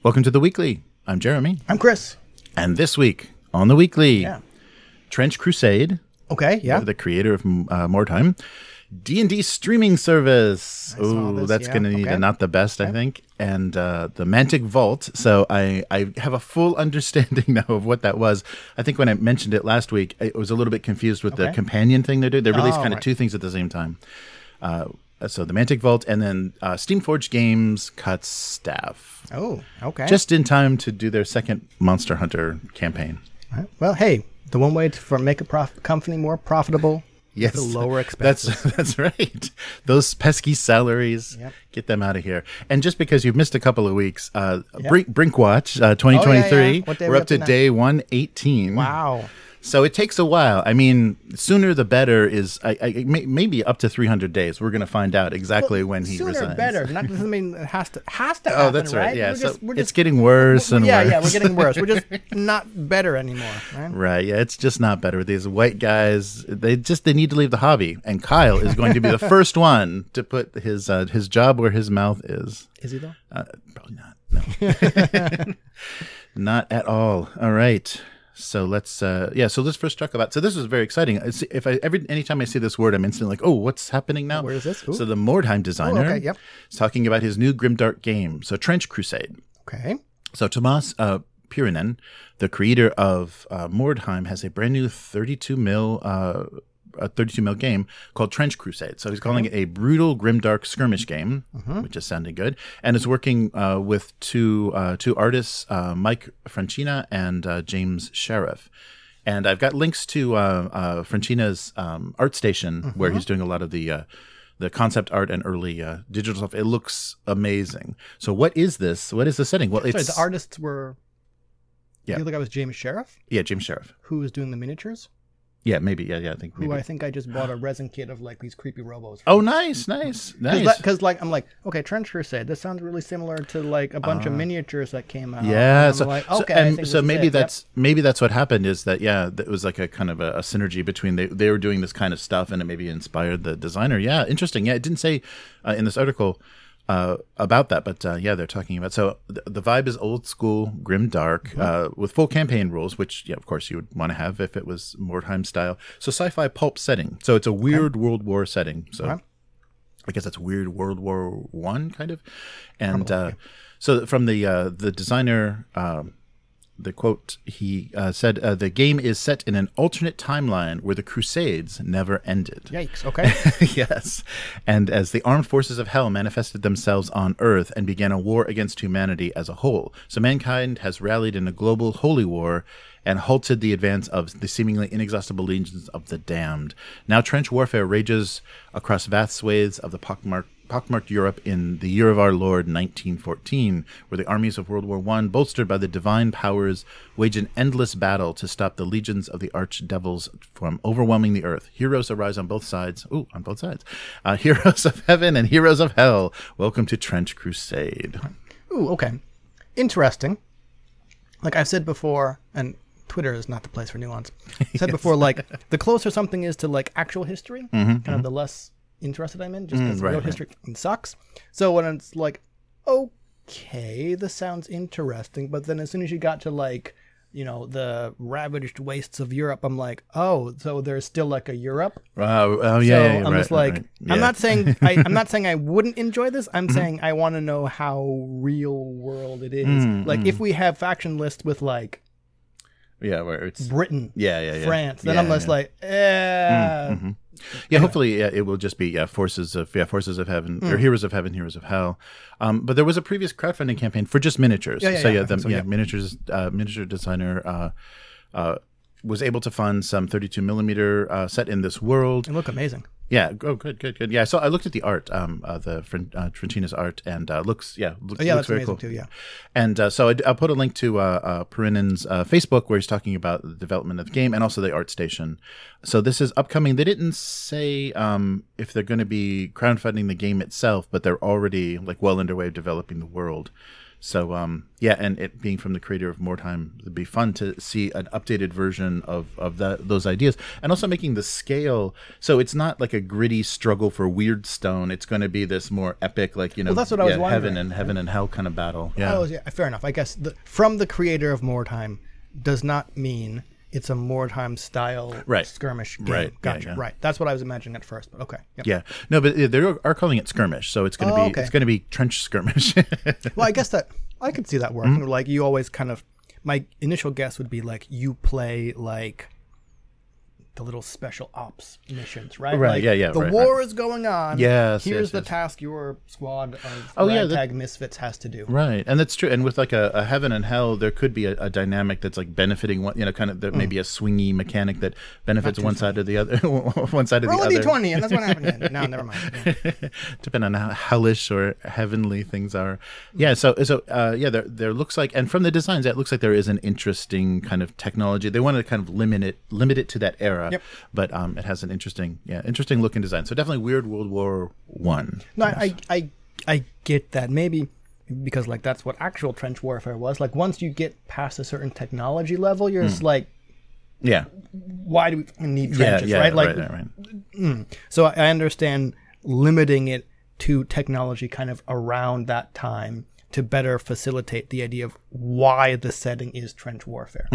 Welcome to The Weekly. I'm Jeremy. I'm Chris. And this week on The Weekly, Yeah. Trench Crusade, Okay, yeah. the creator of Mordheim, D&D streaming service. saw Oh, this, that's yeah. going to need a not the best, I think. And the Mantic Vault. So I have a full understanding now of what that was. I think when I mentioned it last week, I was a little bit confused with the companion thing they do. They released kind of two things at the same time. So the Mantic Vault and then Steamforged Games cuts staff. Oh, okay. Just in time to do their second Monster Hunter campaign. Right. Well, hey, the one way to make a company more profitable is to lower expenses. That's right. Those pesky salaries, get them out of here. And just because you've missed a couple of weeks, Brinkwatch 2023, we're up to day 118. Wow. So it takes a while. I mean, sooner the better is maybe up to 300 days. We're going to find out exactly when he resigns. Sooner better. Not doesn't mean it has to happen. Oh, that's right. Yeah. We're It's getting worse and worse. Yeah, we're getting worse. We're just not better anymore, right? Right. Yeah, it's just not better. These white guys, they need to leave the hobby. And Kyle is going to be the first one to put his job where his mouth is. Is he though? Probably not. No. Not at all. All right. So let's so let's first talk about. So this is very exciting. Anytime I see this word, I'm instantly like, oh, what's happening now? Where is this? Ooh. So the Mordheim designer is talking about his new grimdark game. So Trench Crusade. Okay. So Tomas Pirinen, the creator of Mordheim, has a brand new 32 mil game called Trench Crusade. So he's calling it a brutal, grimdark skirmish game, which is sounding good. And is working with two artists, Mike Francina and James Sheriff. And I've got links to Francina's ArtStation, where he's doing a lot of the concept art and early digital stuff. It looks amazing. So what is this? What is the setting? Well, the artists were... Yeah. The other guy was James Sheriff? Yeah, James Sheriff. Who was doing the miniatures? Yeah, maybe. Yeah, I think. Maybe. I think I just bought a resin kit of like these creepy robos. Oh, nice. Because I'm like, okay, Trench Crusade. This sounds really similar to like a bunch of miniatures that came out. Yeah. And so like, okay. So maybe that's what happened. Is that it was like a kind of a synergy between they were doing this kind of stuff and it maybe inspired the designer. Yeah, interesting. Yeah, it didn't say in this article about that, but they're talking about. So the vibe is old school, grim dark, with full campaign rules, which of course you would want to have if it was Mordheim style. So sci-fi pulp setting. So it's a weird World War setting. So I guess that's weird World War I kind of. And so from the designer. The quote, he said, the game is set in an alternate timeline where the Crusades never ended. Yikes, okay. Yes. And as the armed forces of hell manifested themselves on Earth and began a war against humanity as a whole. So mankind has rallied in a global holy war and halted the advance of the seemingly inexhaustible legions of the damned. Now trench warfare rages across vast swathes of the pockmarked Europe in the year of our Lord 1914, where the armies of World War I, bolstered by the divine powers, wage an endless battle to stop the legions of the archdevils from overwhelming the earth. Heroes arise on both sides. Ooh, on both sides. Heroes of heaven and heroes of hell. Welcome to Trench Crusade. Ooh, okay. Interesting. Like I've said before, and Twitter is not the place for nuance. I said before, like the closer something is to like actual history, kind of the less interested I'm in, just because real history sucks. So when it's like, okay, this sounds interesting, but then as soon as you got to like, the ravaged wastes of Europe, I'm like, oh, so there's still like a Europe. I'm just like, yeah. I'm not saying I'm not saying I wouldn't enjoy this. I'm saying I want to know how real world it is. Like if we have faction lists with like, where it's Britain, France, then I'm just like, Yeah, hopefully it will just be forces of heaven or heroes of heaven, heroes of hell. But there was a previous crowdfunding campaign for just miniatures. Miniature designer was able to fund some 32 millimeter set in this world. They look amazing. Yeah. Oh, good. Yeah. So I looked at the art, the Francina's art, and looks very amazing cool too. Yeah. And so I'll put a link to Pirinen's Facebook where he's talking about the development of the game and also the ArtStation. So this is upcoming. They didn't say if they're going to be crowdfunding the game itself, but they're already like well underway developing the world. So yeah, and it being from the creator of Mordheim, it'd be fun to see an updated version of those ideas, and also making the scale so it's not like a gritty struggle for Weirdstone. It's going to be this more epic, like Well, that's what I was wondering. heaven and hell kind of battle. Yeah. Oh, yeah, fair enough. I guess from the creator of Mordheim does not mean it's a Mordheim style skirmish game. Right. Gotcha. Yeah. Right. That's what I was imagining at first. But okay. Yep. Yeah. No, but they are calling it skirmish, so it's going to be okay. it's going to be trench skirmish. Well, I guess that I could see that working. Like you always kind of, my initial guess would be like you play like the little special ops missions, right? Right, Like, yeah, The right, war is going on. Yes, Here's yes, the yes. task your squad of yeah, ragtag misfits has to do. Right, and that's true. And with like a heaven and hell, there could be a dynamic that's like benefiting one, kind of maybe a swingy mechanic that benefits one side or the other, one side or Roll the a other. d20, and that's what happened. No, never mind. Yeah. Depending on how hellish or heavenly things are. Yeah. So yeah, there looks like, and from the designs, it looks like there is an interesting kind of technology. They want to kind of limit it to that era. Yep. But it has an interesting looking design. So definitely weird World War One. No, I get that. Maybe because like that's what actual trench warfare was. Like once you get past a certain technology level, you're just like, Yeah. why do we need trenches, Yeah. right? Like, right. so I understand limiting it to technology kind of around that time to better facilitate the idea of why the setting is trench warfare.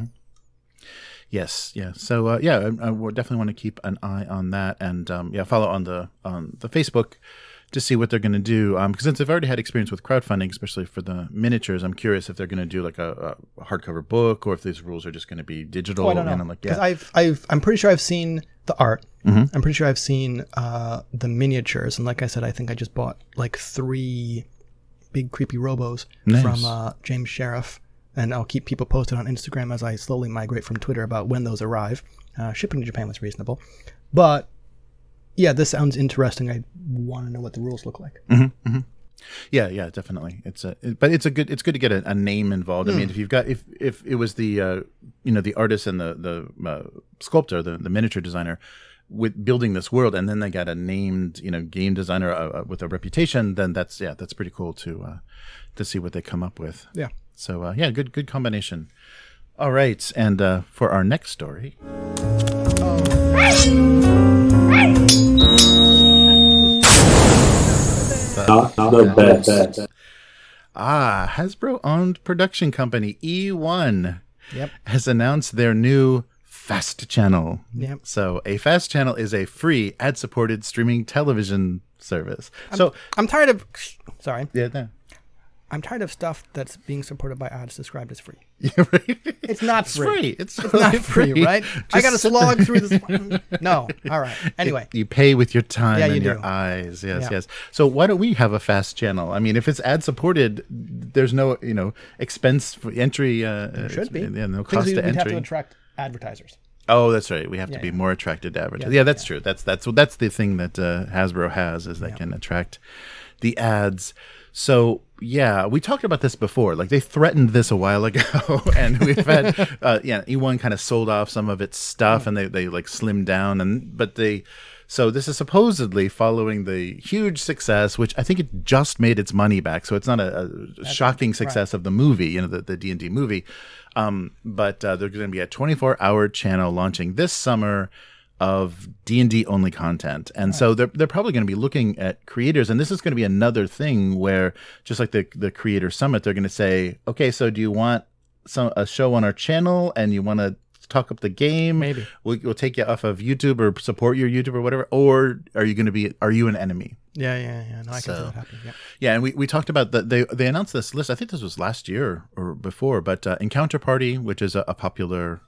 Yes, yeah. So I would definitely want to keep an eye on that, and follow on the Facebook to see what they're going to do. Because since they've already had experience with crowdfunding, especially for the miniatures, I'm curious if they're going to do like a hardcover book, or if these rules are just going to be digital. I don't know. Because I'm pretty sure I've seen the art. I'm pretty sure I've seen the miniatures, and like I said, I think I just bought like 3 big creepy robos from James Sheriff. And I'll keep people posted on Instagram as I slowly migrate from Twitter about when those arrive. Shipping to Japan was reasonable. But, yeah, this sounds interesting. I want to know what the rules look like. Yeah, definitely. But it's good to get a name involved. I mean, if you've got if it was the the artist and the sculptor, the miniature designer, with building this world, and then they got a named game designer with a reputation, then that's pretty cool to see what they come up with. Yeah. So good combination. All right, and for our next story, Hasbro-owned production company E1 has announced their new Fast Channel. Yep. So a Fast Channel is a free ad-supported streaming television service. I'm tired of... Sorry. Yeah, no. I'm tired of stuff that's being supported by ads described as free. Yeah, right. It's not free. It's not free, right? I got to slog through this. No. All right. Anyway. You pay with your time and your do. eyes. Yes. So why don't we have a Fast Channel? I mean, if it's ad supported, there's no expense for entry. There should be. Yeah, no cost to we'd entry. have to attract advertisers. Oh, that's right. We have to be more attracted to advertisers. Yeah, that's true. That's the thing that Hasbro has, is they can attract the ads. So yeah, we talked about this before. Like they threatened this a while ago, and we've had E1 kind of sold off some of its stuff, and they like slimmed down, so this is supposedly following the huge success, which I think it just made its money back. So it's not a shocking success of the movie, the D&D movie. But there's going to be a 24-hour channel launching this summer of D&D only content. And so they're probably going to be looking at creators, and this is going to be another thing where, just like the Creator Summit, they're going to say, okay, so do you want a show on our channel and you want to talk up the game? Maybe we'll take you off of YouTube or support your YouTube or whatever, or are you an enemy? Yeah. No, I can see that happening. Yeah, and we talked about that. They announced this list. I think this was last year or before, but Encounter Party, which is a popular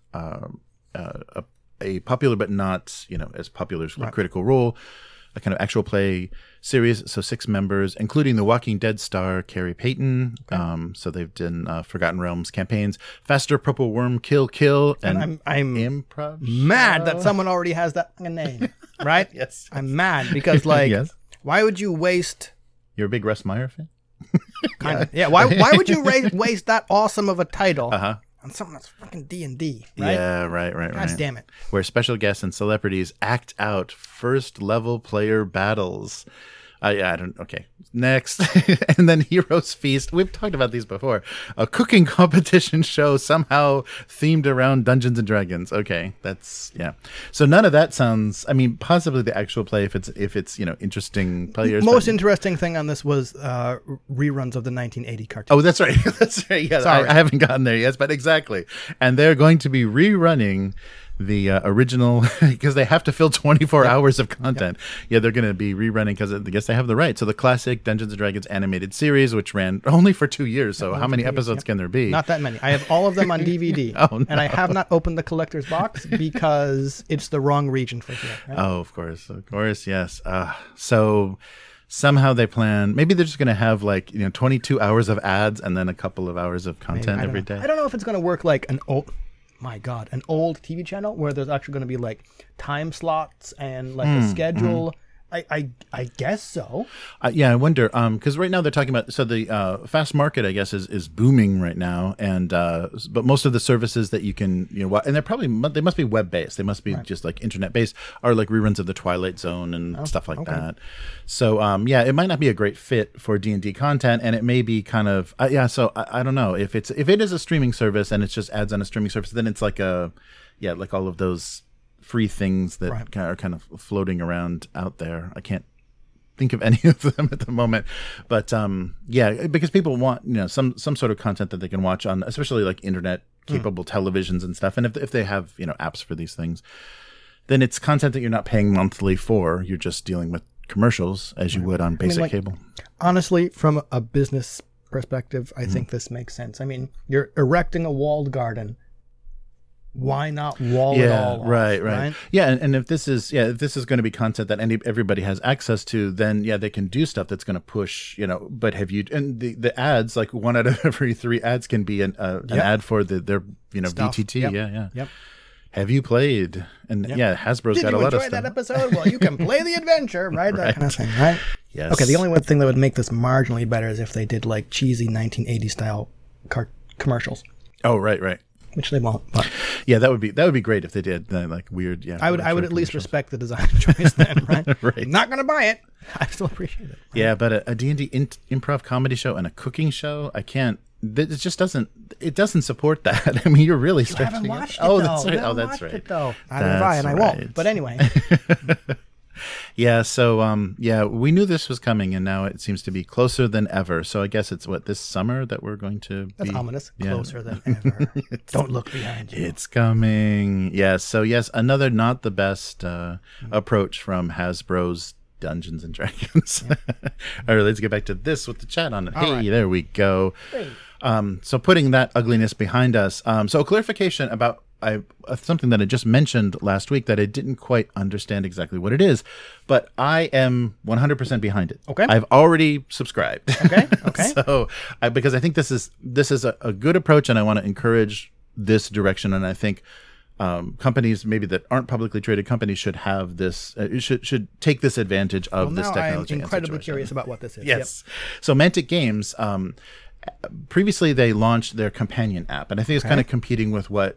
a popular but not as popular as Critical Role, a kind of actual play series. So 6 members, including the Walking Dead star Carrie Payton. Okay. So they've done Forgotten Realms campaigns, Faster, Purple Worm, Kill, and I'm Improv. Mad that someone already has that name, right? Yes. I'm mad because why would you waste? You're a big Russ Meyer fan. Kind of. Yeah. Why would you waste that awesome of a title? On something that's fucking D&D, right? Yeah, right. God damn it. Where special guests and celebrities act out first-level player battles. Okay. next. And then Heroes Feast. We've talked about these before. A cooking competition show somehow themed around Dungeons and Dragons. Okay, that's yeah. So none of that sounds. I mean, possibly the actual play if it's interesting players. Most interesting thing on this was reruns of the 1980 cartoon. Oh, that's right. That's right. Yeah, I haven't gotten there yet, but exactly. And they're going to be rerunning the original because they have to fill 24 hours of content. Yeah, they're going to be rerunning because I guess they have the right. So the classic Dungeons and Dragons animated series, which ran only for 2 years. So how many episodes can there be? Not that many. I have all of them on DVD. Oh, no. And I have not opened the collector's box because it's the wrong region for here. Right? Oh, of course, yes. So somehow they plan. Maybe they're just going to have 22 hours of ads and then a couple of hours of content every day. I don't know if it's going to work like an old TV channel where there's actually going to be time slots and a schedule. I guess so. Yeah, I wonder because right now they're talking about the fast market I guess is booming right now, and but most of the services that you can and they must be web based. They must be just internet based, are reruns of the Twilight Zone and stuff like that. So it might not be a great fit for D&D content, and it may be kind of So I don't know if it is a streaming service and it's just ads on a streaming service, then it's like all of those free things that are kind of floating around out there. I can't think of any of them at the moment, but because people want some sort of content that they can watch on, especially internet capable televisions and stuff. And if they have apps for these things, then it's content that you're not paying monthly for. You're just dealing with commercials as you would on basic cable. Honestly, from a business perspective, I think this makes sense. I mean, you're erecting a walled garden. Why not wall it all off? Right. Yeah, and if this is going to be content that everybody has access to, then they can do stuff that's going to push. But have you and the ads 1 out of every 3 ads can be an ad for their stuff. VTT. Yep. Have you played? And Hasbro's got a lot of stuff. Did you enjoy that episode? Well, you can play the adventure, right? That kind of thing, right? Yes. Okay. The only one thing that would make this marginally better is if they did cheesy 1980 style commercials. Oh, right. Which they won't. But. Yeah, that would be great if they did weird. Yeah, I would at least respect the design choice then, right? Right. I'm not gonna buy it. I still appreciate it. Right? Yeah, but a D&D improv comedy show and a cooking show, I can't. It just doesn't. It doesn't support that. I mean, you're really stretching. You haven't watched it. Oh, that's right. Oh, that's right. It, though. I don't buy and I won't. But anyway. Yeah, so we knew this was coming, and now it seems to be closer than ever. So I guess it's this summer that we're going to be. That's ominous. Closer than ever. Don't look behind you. It's coming. Yes. So yes, another not the best approach from Hasbro's Dungeons and Dragons. All right, let's get back to this with the chat on it. Hey, right. There we go. Great. So putting that ugliness behind us. So a clarification about something that I just mentioned last week that I didn't quite understand exactly what it is, but I am 100% behind it. Okay. I've already subscribed. Okay. So because I think this is a good approach, and I want to encourage this direction. And I think companies maybe that aren't publicly traded companies should have this, should take this advantage of this technology. I'm incredibly curious about what this is. Yes. Yep. So Mantic Games, previously they launched their companion app, and I think it's kind of competing with what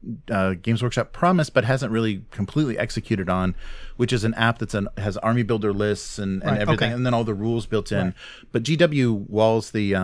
Games Workshop promised but hasn't really completely executed on, which is an app has army builder lists and everything, and then all the rules built in. But GW walls the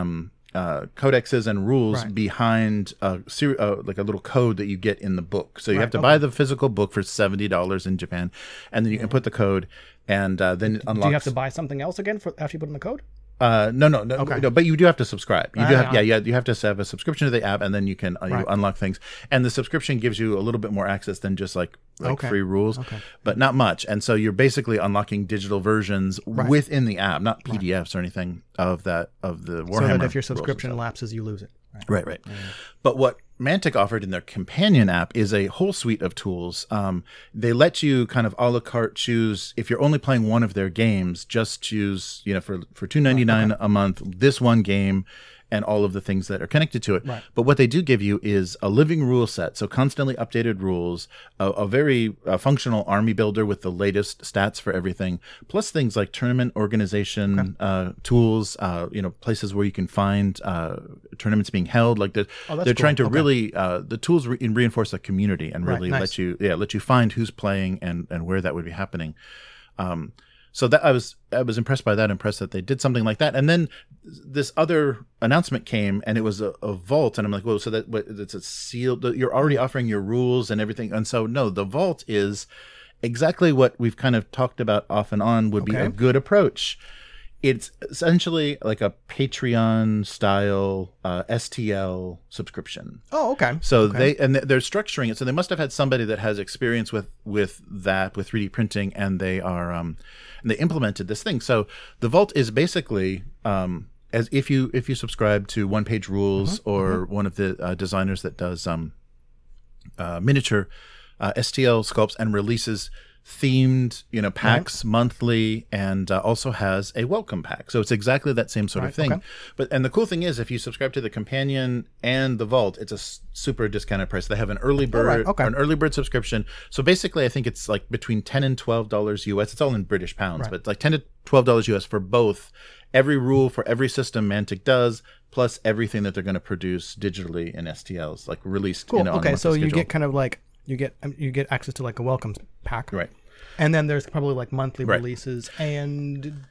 codexes and rules behind a little code that you get in the book. So you have to buy the physical book for $70 in Japan, and then you can put the code, and then it unlocks. Do you have to buy something else again after you put in the code? No, but you do have to subscribe. You have to have a subscription to the app, and then you can you unlock things. And the subscription gives you a little bit more access than just free rules, but not much. And so you're basically unlocking digital versions within the app, not PDFs or anything of the Warhammer. So that if your subscription lapses, you lose it. Right. But what Mantic offered in their companion app is a whole suite of tools. They let you kind of a la carte choose, if you're only playing one of their games, just choose, for $2.99 a month, this one game and all of the things that are connected to it. Right. But what they do give you is a living rule set, so constantly updated rules, a very functional army builder with the latest stats for everything, plus things like tournament organization tools, places where you can find tournaments being held. They're trying to really the tools reinforce the community and really let you find who's playing and where that would be happening. So that I was impressed by that, impressed that they did something like that. And then this other announcement came, and it was a vault, and I'm like, well, so it's a sealed. You're already offering your rules and everything, and so no, the vault is exactly what we've kind of talked about off and on would be a good approach. It's essentially like a Patreon style STL subscription. Oh, okay. So they're structuring it. So they must have had somebody that has experience with 3D printing, and they are and they implemented this thing. So the Vault is basically as if you subscribe to One Page Rules or one of the designers that does miniature STL sculpts and releases themed packs monthly, and also has a welcome pack. So it's exactly that same sort of thing. And the cool thing is, if you subscribe to the Companion and the Vault, it's a super discounted price. They have an early bird an early bird subscription. So basically I think it's like between $10 and $12 US. It's all in British pounds, but it's like $10 to $12 US for both every rule for every system Mantic does, plus everything that they're going to produce digitally in STLs, like released on a monthly so you schedule. get kind of like you get access to like a welcome pack, right? And then there's probably like monthly releases. And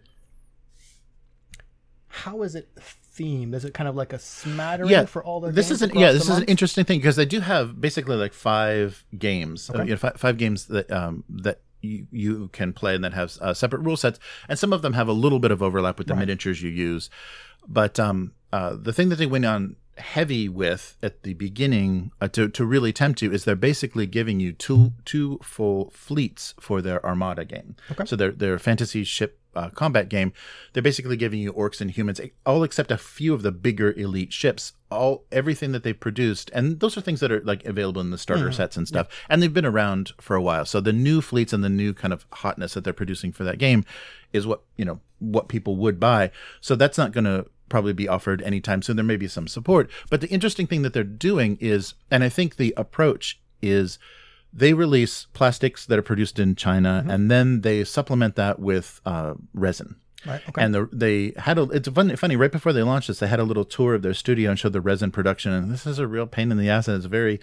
how is it themed? Is it kind of like a smattering for all their games? This is an interesting thing, because they do have basically like 5 games, 5 games that you can play, and that have separate rule sets, and some of them have a little bit of overlap with the miniatures you use. But the thing that they went on heavy with at the beginning to really tempt you is they're basically giving you two full fleets for their Armada game. So their fantasy ship combat game, they're basically giving you orcs and humans, all except a few of the bigger elite ships, everything that they've produced. And those are things that are like available in the starter sets and stuff. And they've been around for a while. So the new fleets and the new kind of hotness that they're producing for that game is what people would buy. So that's not going to probably be offered anytime soon. There may be some support, but the interesting thing that they're doing is, and I think the approach is, they release plastics that are produced in China, and then they supplement that with resin. Right. Okay. And they had it's funny. Right before they launched this, they had a little tour of their studio and showed the resin production. And this is a real pain in the ass, and it's very,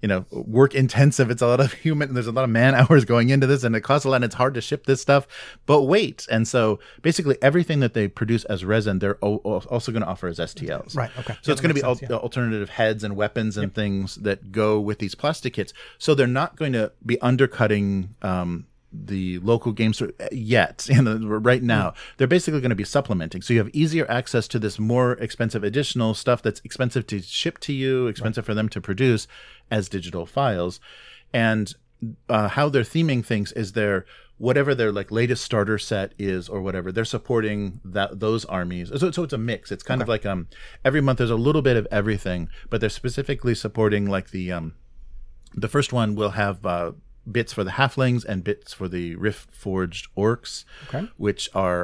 work intensive. It's a lot of there's a lot of man hours going into this, and it costs a lot. And it's hard to ship this stuff. But wait, and so basically everything that they produce as resin, they're also going to offer as STLs. Right. Okay. So it's going to be alternative heads and weapons and things that go with these plastic kits. So they're not going to be undercutting the local game store yet. Right now, they're basically going to be supplementing. So you have easier access to this more expensive additional stuff that's expensive to ship to you, expensive for them to produce as digital files. And how they're theming things is whatever their like latest starter set is or whatever, they're supporting those armies. So it's a mix. It's kind of like every month there's a little bit of everything, but they're specifically supporting like the first one will have bits for the halflings and bits for the rift forged orcs, which are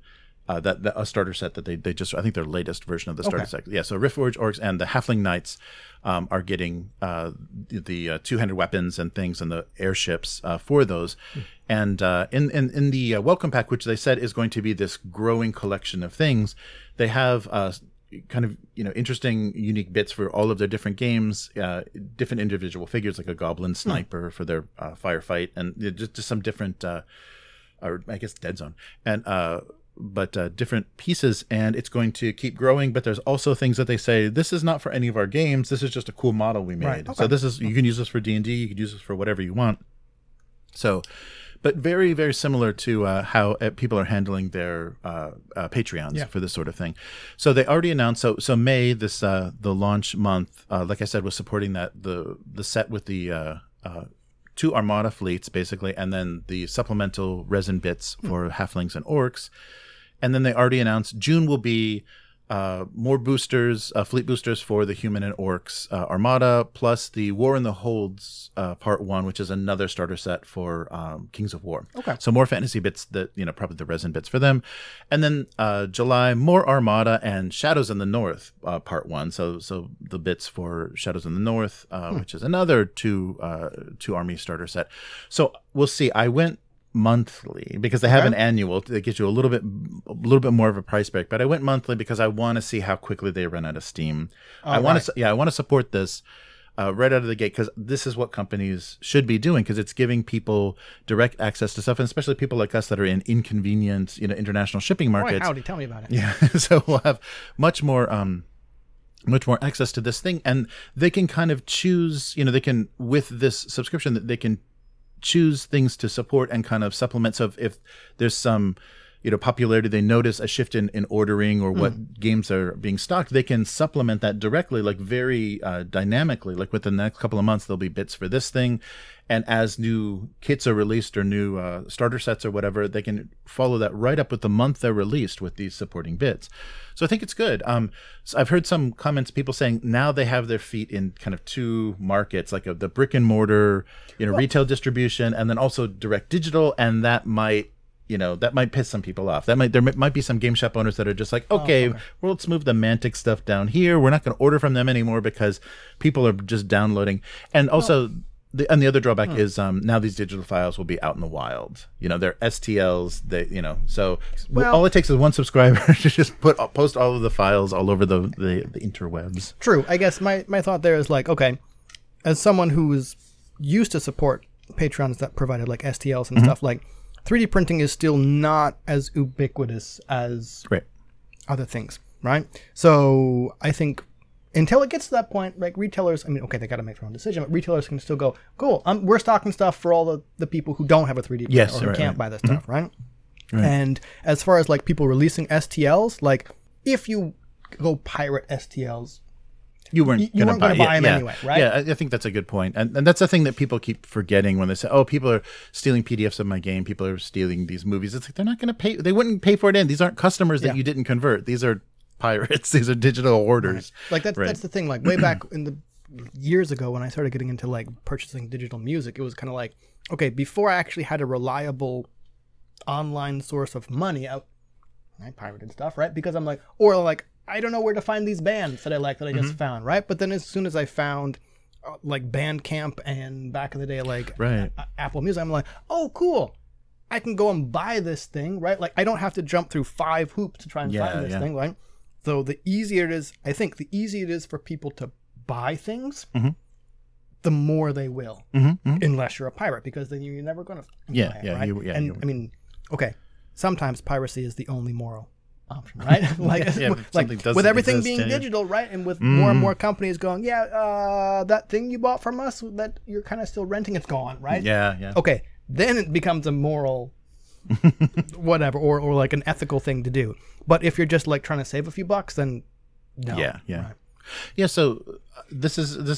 a starter set that they just, I think their latest version of the starter set. Yeah, so rift forged orcs and the halfling knights are getting the two-handed weapons and things and the airships for those. And in the welcome pack, which they said is going to be this growing collection of things, they have kind of interesting, unique bits for all of their different games, different individual figures like a goblin sniper for their firefight, and just some different, or I guess Dead Zone, and but different pieces. And it's going to keep growing. But there's also things that they say this is not for any of our games. This is just a cool model we made. Right, so this is, you can use this for D&D. You could use this for whatever you want. So. But very, very similar to how people are handling their Patreons for this sort of thing. So they already announced. So May, this the launch month, like I said, was supporting the set with the 2 Armada fleets basically, and then the supplemental resin bits for halflings and orcs. And then they already announced June will be more boosters, fleet boosters for the human and orcs Armada, plus the War in the Holds Part 1, which is another starter set for Kings of War. So more fantasy bits that, probably the resin bits for them. And then July, more Armada and Shadows in the North Part 1. So the bits for Shadows in the North, which is another two army starter set. So we'll see. I went monthly because they have an annual that gives you a little bit more of a price break, but I went monthly because I want to see how quickly they run out of steam. I want to support this. right out of the gate, because this is what companies should be doing, because it's giving people direct access to stuff, and especially people like us that are in inconvenient, international shipping markets. Boy, howdy, tell me about it. Yeah, so we'll have much more access to this thing, and they can kind of choose. They can, with this subscription, that they can choose things to support and kind of supplement. So if there's some popularity, they notice a shift in ordering or what games are being stocked, they can supplement that directly, like very dynamically. Like within the next couple of months, there'll be bits for this thing. And as new kits are released or new starter sets or whatever, they can follow that right up with the month they're released with these supporting bits. So I think it's good. So I've heard some comments, people saying now they have their feet in kind of two markets, like the brick and mortar, retail distribution, and then also direct digital. And that might piss some people off. There might be some game shop owners that are just like, okay, well, let's move the Mantic stuff down here. We're not going to order from them anymore because people are just downloading. And also, the other drawback is now these digital files will be out in the wild. They're STLs. So all it takes is one subscriber to just post all of the files all over the interwebs. True. I guess my thought there is like, okay, as someone who was used to support Patreons that provided like STLs and stuff, like 3D printing is still not as ubiquitous as other things, right? So I think until it gets to that point, like retailers, they got to make their own decision, but retailers can still go, cool, we're stocking stuff for all the people who don't have a 3D printer or who can't buy this stuff, right? And as far as like people releasing STLs, like if you go pirate STLs, you weren't going to buy them anyway, right? Yeah, I think that's a good point. And that's the thing that people keep forgetting when they say, oh, people are stealing PDFs of my game, people are stealing these movies. It's like they're not going to pay. They wouldn't pay for it in. These aren't customers that you didn't convert. These are pirates. These are digital orders. Right. Like that's the thing. Like way back in the years ago when I started getting into like purchasing digital music, it was kind of like, okay, before I actually had a reliable online source of money, I pirated stuff, right? Because I'm like, or like, I don't know where to find these bands that I like that I just found, right? But then as soon as I found like Bandcamp and back in the day like Apple Music, I'm like, oh, cool. I can go and buy this thing, right? Like I don't have to jump through 5 hoops to try and find this thing, right? So the easier it is, I think the easier it is for people to buy things, the more they will, unless you're a pirate, because then you're never going to buy it, right? Okay, sometimes piracy is the only moral option, right? like with everything being digital, right? And with more and more companies going, that thing you bought from us that you're kind of still renting, it's gone, right? Yeah. Okay, then it becomes a moral whatever, or like an ethical thing to do. But if you're just like trying to save a few bucks, then no. Yeah. So this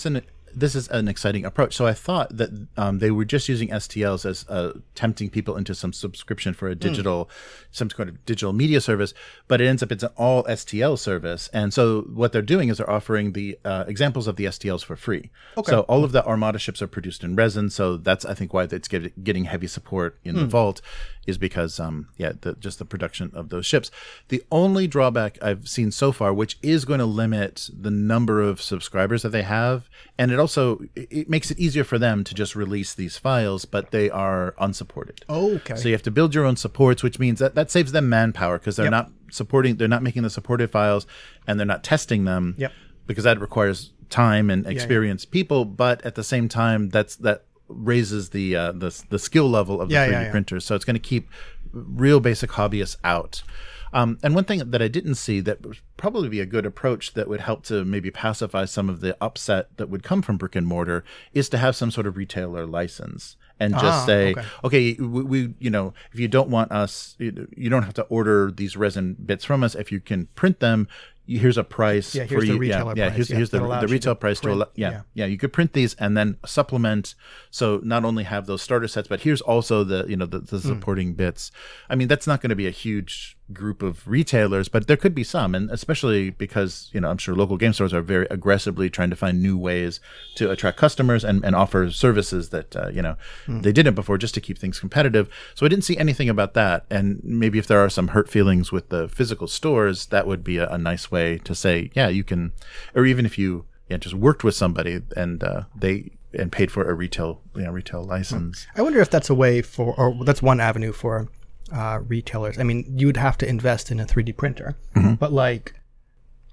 is an exciting approach. So I thought that they were just using STLs as tempting people into some subscription for a some kind of digital media service, but it ends up it's an all STL service. And so what they're doing is they're offering the examples of the STLs for free. Okay. So all of the Armada ships are produced in resin. So that's, I think, why it's getting heavy support in the vault, is because just the production of those ships. The only drawback I've seen so far, which is going to limit the number of subscribers that they have, and it makes it easier for them to just release these files, but they are unsupported. Okay. So you have to build your own supports, which means that saves them manpower, because they're not making the supported files, and they're not testing them, because that requires time and experienced people. But at the same time, that raises the skill level of the 3D printers. So it's going to keep real basic hobbyists out. And one thing that I didn't see that would probably be a good approach that would help to maybe pacify some of the upset that would come from brick and mortar is to have some sort of retailer license and just say, okay, we if you don't want us, you don't have to order these resin bits from us. If you can print them, here's a price for you. Here's the retail price to you could print these and then supplement. So not only have those starter sets, but here's also the supporting bits. I mean, that's not going to be a huge group of retailers, but there could be some, and especially because I'm sure local game stores are very aggressively trying to find new ways to attract customers and offer services that they didn't before, just to keep things competitive. So I didn't see anything about that, and maybe if there are some hurt feelings with the physical stores, that would be a nice way to say, you can, or even if you just worked with somebody and paid for a retail license. I wonder if that's a way or that's one avenue for retailers. I mean, you'd have to invest in a 3D printer, but like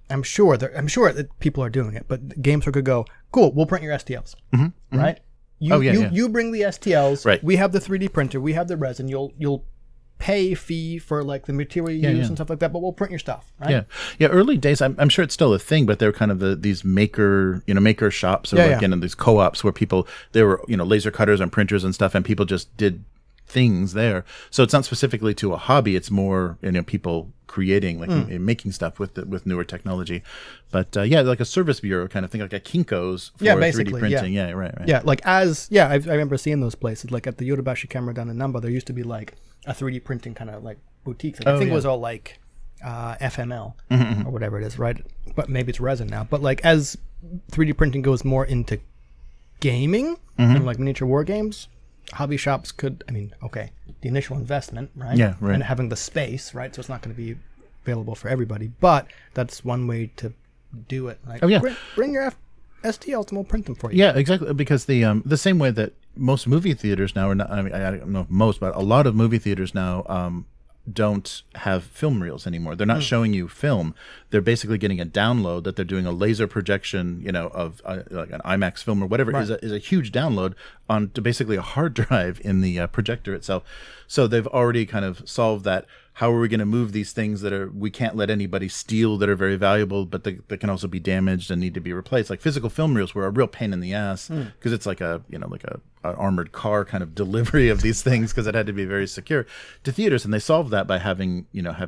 I'm sure that people are doing it, but GameStore could go, cool, we'll print your STLs, right? You bring the STLs, right? We have the 3D printer, we have the resin. You'll pay fee for like the material you use and stuff like that, but we'll print your stuff, right? Yeah. Early days, I'm sure it's still a thing, but they're kind of these maker shops or these co-ops where there were laser cutters and printers and stuff, and people just did things there. So it's not specifically to a hobby; it's more people creating, like making stuff with newer technology. But like a service bureau kind of thing, like a Kinko's for 3D printing. Yeah, right. Yeah, like I remember seeing those places, like at the Yodobashi Camera down in Namba. There used to be like a 3D printing kind of like boutique. I think it was all like FML or whatever it is, right? But maybe it's resin now. But like as 3D printing goes more into gaming and like miniature war games, hobby shops could, the initial investment, right? Yeah, right. And having the space, right? So it's not going to be available for everybody, but that's one way to do it. Like, bring your STLs and we'll print them for you. Yeah, exactly. Because the same way that most movie theaters now are not, I don't know if most, but a lot of movie theaters now don't have film reels anymore. They're not showing you film. They're basically getting a download that they're doing a laser projection, of like an IMAX film or whatever is a huge download onto basically a hard drive in the projector itself. So they've already kind of solved that. How are we going to move these things that we can't let anybody steal, that are very valuable, but they can also be damaged and need to be replaced? Like physical film reels were a real pain in the ass because it's like an armored car kind of delivery of these things, because it had to be very secure to theaters. And they solved that by having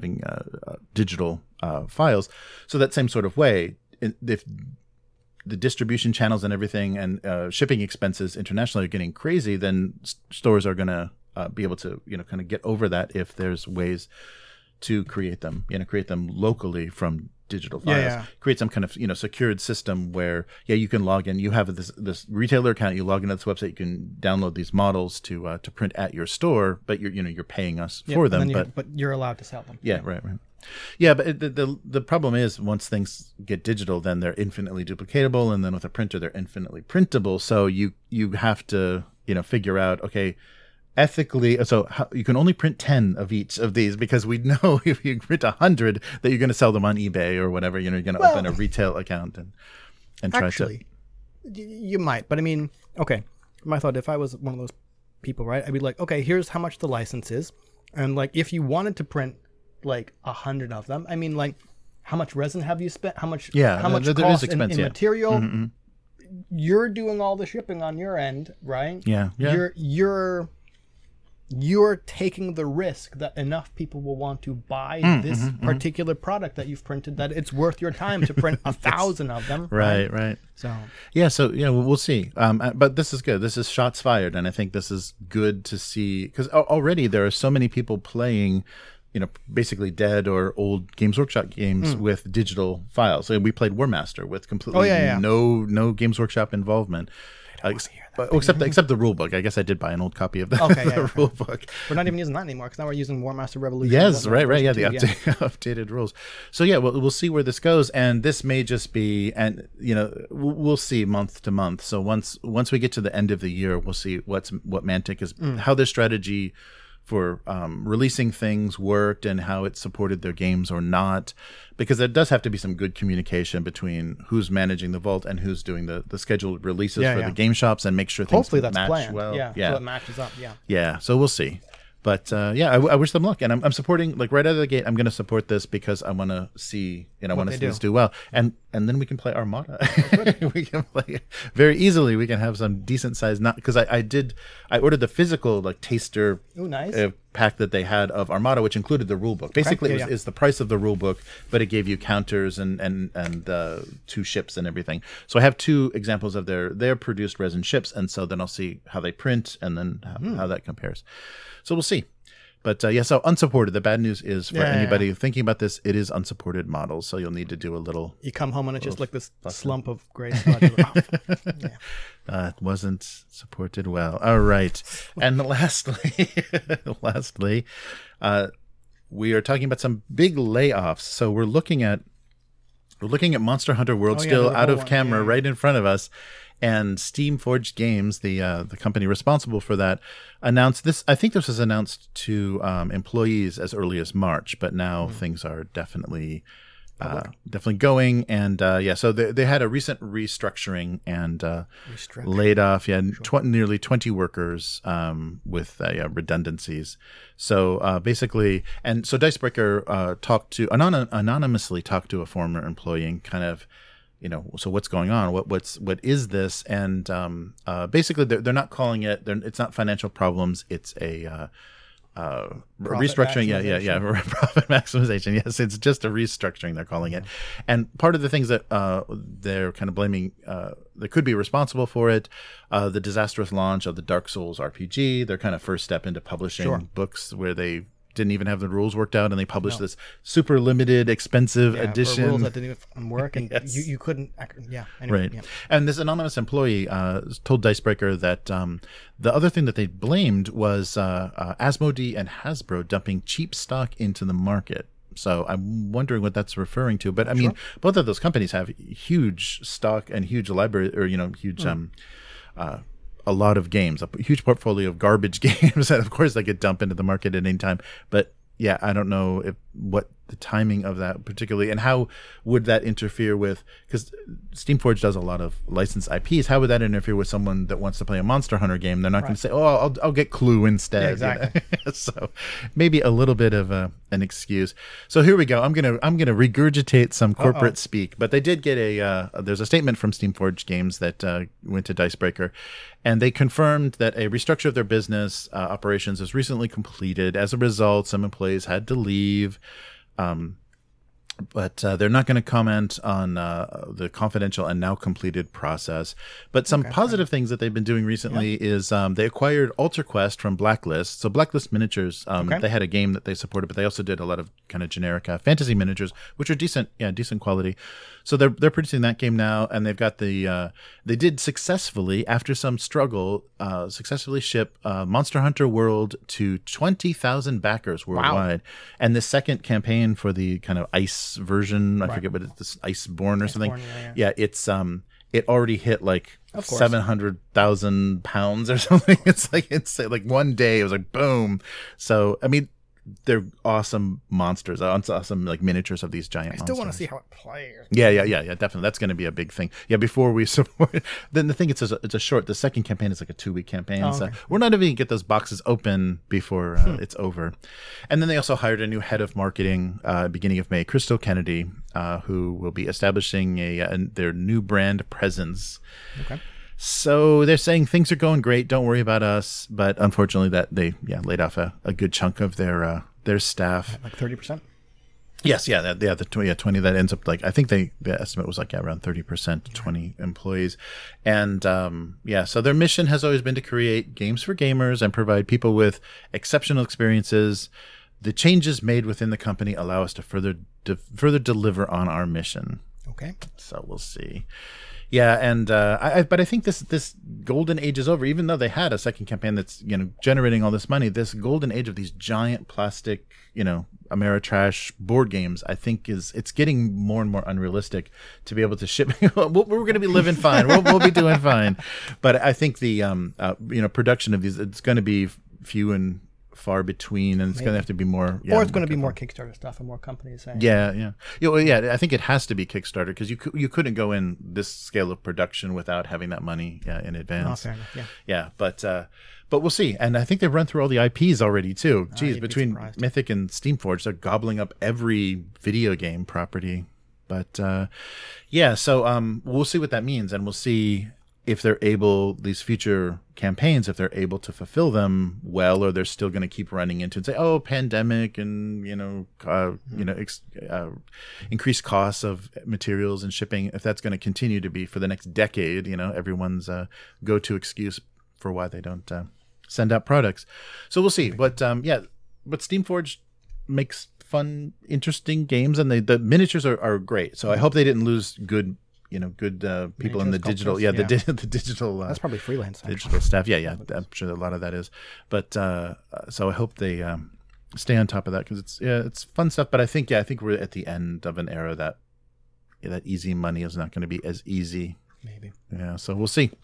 digital files. So that same sort of way, if the distribution channels and everything and shipping expenses internationally are getting crazy, then stores are going to be able to kind of get over that if there's ways to create them locally from digital files. Create some kind of secured system where you can log in. You have this retailer account. You log into this website. You can download these models to print at your store, but you're paying us for them. But you're allowed to sell them. Yeah, right. Yeah, but the problem is once things get digital, then they're infinitely duplicatable, and then with a printer, they're infinitely printable. So you have to figure out, okay, ethically, so you can only print 10 of each of these, because we know if you print 100 that you're going to sell them on eBay or whatever. You're going to open a retail account and try actually, you might. But okay, my thought, if I was one of those people, right, I'd be like, okay, here's how much the license is, and like if you wanted to print like 100 of them, like how much resin have you spent? How much cost in material? Mm-hmm. You're doing all the shipping on your end, right? Yeah. You're taking the risk that enough people will want to buy this particular product that you've printed, that it's worth your time to print 1,000 of them. Right. So we'll see. But this is good. This is shots fired, and I think this is good to see, because already there are so many people playing basically dead or old Games Workshop games with digital files. So we played War Master with completely no Games Workshop involvement. Except the rule book. I guess I did buy an old copy of the rule book. We're not even using that anymore, because now we're using War Master Revolution. Yes, right. Yeah, the updated rules. So we'll see where this goes, and this may just be, and we'll see month to month. So once we get to the end of the year, we'll see what Mantic is, how their strategy for releasing things worked, and how it supported their games or not, because there does have to be some good communication between who's managing the vault and who's doing the scheduled releases for the game shops, and make sure things hopefully that's match planned. well. So it matches up. So we'll see. But I wish them luck, and I'm supporting, like right out of the gate. I'm going to support this because I want to see, I want to see this do well, and then we can play Armada. We can play very easily. We can have some decent size. Not because I ordered the physical like taster pack that they had of Armada, which included the rule book. Basically, it was the price of the rule book, but it gave you counters and 2 ships and everything. So I have 2 examples of their produced resin ships, and so then I'll see how they print, and then how that compares. So we'll see. But so unsupported. The bad news is for anybody thinking about this, it is unsupported models. So you'll need to do a little. You come home and it's just like this slump of gray spot. It wasn't supported well. All right. And lastly, we are talking about some big layoffs. So we're looking at Monster Hunter World still out of camera right in front of us. And Steamforged Games, the company responsible for that, announced this. I think this was announced to employees as early as March, but now things are definitely definitely going. And so they had a recent restructuring and laid off nearly 20 workers with redundancies. So basically, and so Dicebreaker anonymously talked to a former employee and kind of, so what's going on? What is this? And basically, they're not calling it. It's not financial problems. It's a restructuring. Profit maximization. Yes, it's just a restructuring. They're calling it. And part of the things that they're kind of blaming that could be responsible for it, the disastrous launch of the Dark Souls RPG. Their kind of first step into publishing books where they didn't even have the rules worked out, and they published this super limited, expensive edition. Rules that didn't even work, and you couldn't. Anyway, right. Yeah. And this anonymous employee told Dicebreaker that the other thing that they blamed was Asmodee and Hasbro dumping cheap stock into the market. So I'm wondering what that's referring to. But I mean, both of those companies have huge stock and huge library, or huge. A lot of games, a huge portfolio of garbage games that, of course, they could dump into the market at any time. But yeah, I don't know what the timing of that particularly, and how would that interfere with, because Steamforge does a lot of licensed IPs. How would that interfere with someone that wants to play a Monster Hunter game? They're not going to say, "Oh, I'll get Clue instead." Yeah, exactly. So maybe a little bit of an excuse. So here we go. I'm gonna regurgitate some corporate speak, but they did get there's a statement from Steamforge Games that went to Dicebreaker, and they confirmed that a restructure of their business operations was recently completed. As a result, some employees had to leave. But they're not going to comment on the confidential and now completed process. But some positive things that they've been doing recently is they acquired AlterQuest from Blacklist. So Blacklist Miniatures, they had a game that they supported, but they also did a lot of kind of generic fantasy miniatures, which are decent quality. So they're producing that game now, and they've got they did successfully, after some struggle, successfully ship Monster Hunter World to 20,000 backers worldwide. Wow. And the second campaign for the kind of ice version, I forget what it's, this Iceborne or something. It's it already hit like 700,000 pounds or something. It's like one day it was like boom. So I mean, they're awesome monsters, awesome like miniatures of these giant monsters. I still want to see how it plays. Yeah, definitely. That's going to be a big thing. Yeah, before we support it. Then the thing, it's a short, the second campaign is like a 2-week campaign. So we're not even going to get those boxes open before it's over. And then they also hired a new head of marketing beginning of May, Crystal Kennedy, who will be establishing their new brand presence. Okay. So they're saying things are going great. Don't worry about us. But unfortunately, that they laid off a good chunk of their staff. Like 30%. Yes, the 20 that ends up like, I think the estimate was like around 30% to 20 employees, and so their mission has always been to create games for gamers and provide people with exceptional experiences. The changes made within the company allow us to further deliver on our mission. Okay, so we'll see. Yeah, and but I think this golden age is over. Even though they had a second campaign that's generating all this money, this golden age of these giant plastic Ameritrash board games, I think it's getting more and more unrealistic to be able to ship. We're going to be living fine. We'll be doing fine. But I think the production of these, it's going to be few and far between, and it's going to have to be more, or it's going to be more Kickstarter stuff and more companies saying, I think it has to be Kickstarter, because you couldn't go in this scale of production without having that money in advance. Fair enough, but we'll see. And I think they've run through all the IPs already too. Geez, between Mythic and Steamforge, they're gobbling up every video game property. But so we'll see what that means, and we'll see if they're able, these future campaigns, if they're able to fulfill them well, or they're still going to keep running into and say, pandemic and increased costs of materials and shipping. If that's going to continue to be for the next decade, everyone's go-to excuse for why they don't send out products. So we'll see. But but Steamforge makes fun, interesting games, and the miniatures are great. So I hope they didn't lose good people in the digital, the digital. That's probably freelance. Digital staff. Yeah. I'm sure a lot of that is. But so I hope they stay on top of that, because it's fun stuff. But I think we're at the end of an era that easy money is not going to be as easy. Maybe. Yeah. So we'll see.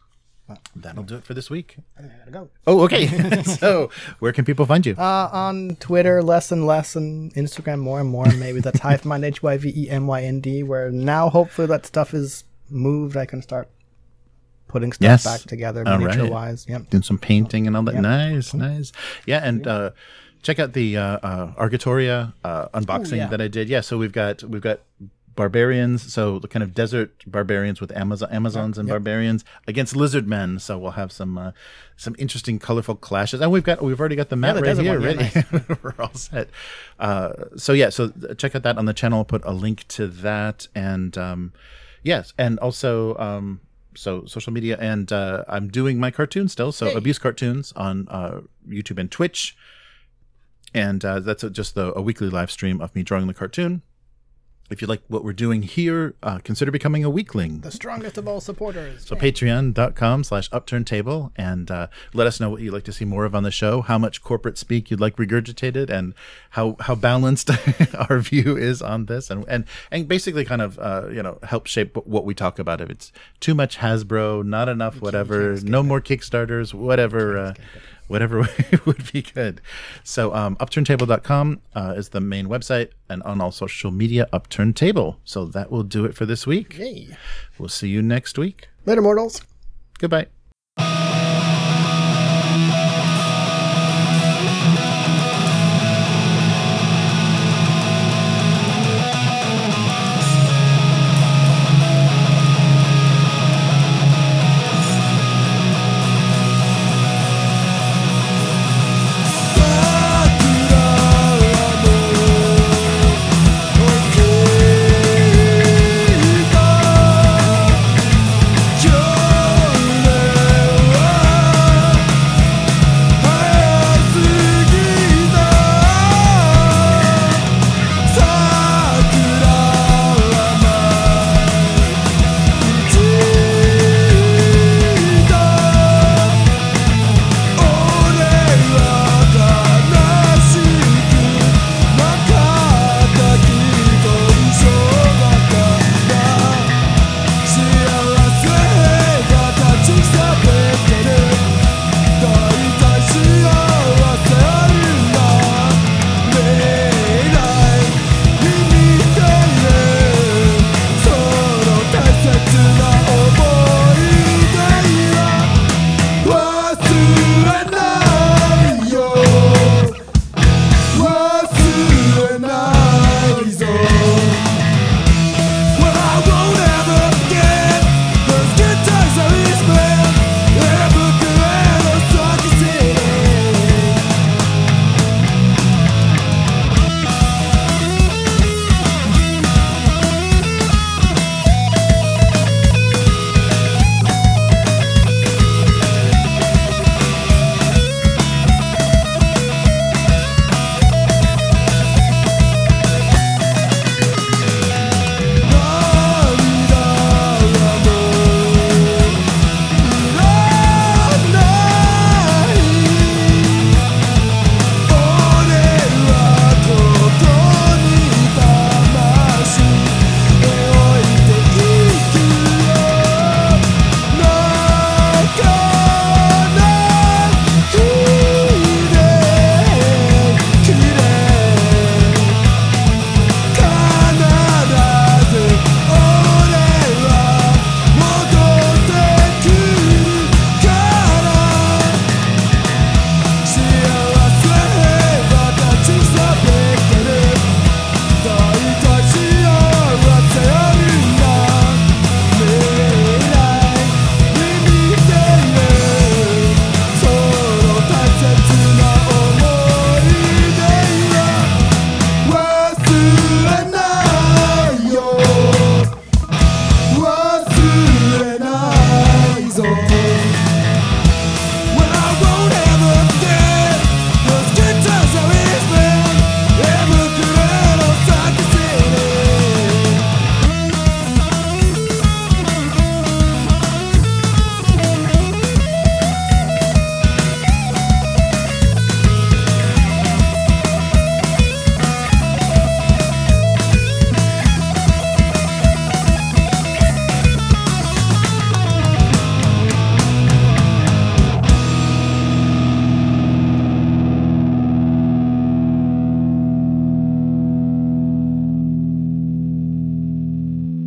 That'll do it for this week. I gotta go. Oh, okay. So, where can people find you? On Twitter, less and less, and Instagram more and more. Maybe that's HyveMynd, HYVEMYND, where now hopefully that stuff is moved. I can start putting stuff back together miniature-wise. Yep. Doing some painting and all that. Yep. Nice. Yeah, and check out the Argatoria unboxing that I did. Yeah, so we've got barbarians, so the kind of desert barbarians with Amazons and barbarians against lizard men. So we'll have some interesting, colorful clashes, and we've already got the map right here ready. Nice. We're all set. So check out that on the channel. I'll put a link to that, and yes, and also so social media, and I'm doing my cartoons still. So Abuse Cartoons on YouTube and Twitch, and that's just a weekly live stream of me drawing the cartoon. If you like what we're doing here, consider becoming a weekling. The strongest of all supporters. So patreon.com/upturntable, and let us know what you'd like to see more of on the show, how much corporate speak you'd like regurgitated, and how balanced our view is on this, and basically kind of help shape what we talk about. If it's too much Hasbro, not enough whatever, no more Kickstarters, whatever would be good. So upturntable.com is the main website, and on all social media, upturntable. So that will do it for this week. Yay. We'll see you next week. Later, mortals. Goodbye.